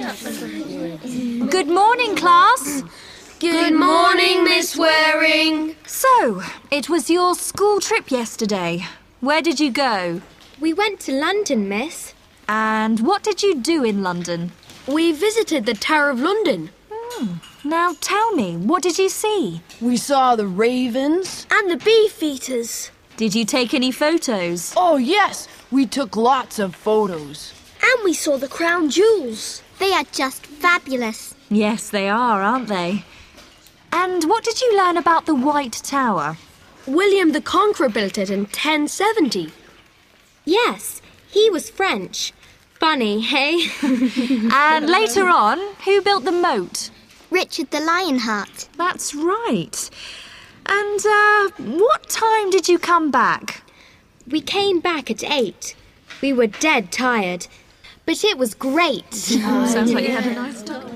Good morning, class. Good morning, Miss Waring. So, it was your school trip yesterday. Where did you go? We went to London, miss. And what did you do in London? We visited the Tower of London. Now tell me, what did you see? We saw the ravens. And the beefeaters. Did you take any photos? Oh, yes, we took lots of photos. And we saw the crown jewels. They are just fabulous. Yes, they are, aren't they? And what did you learn about the White Tower? William the Conqueror built it in 1070. Yes, he was French. Funny, hey? And later on, who built the moat? Richard the Lionheart. That's right. And what time did you come back? We came back at 8. We were dead tired, but it was great. Sounds like you had a nice time.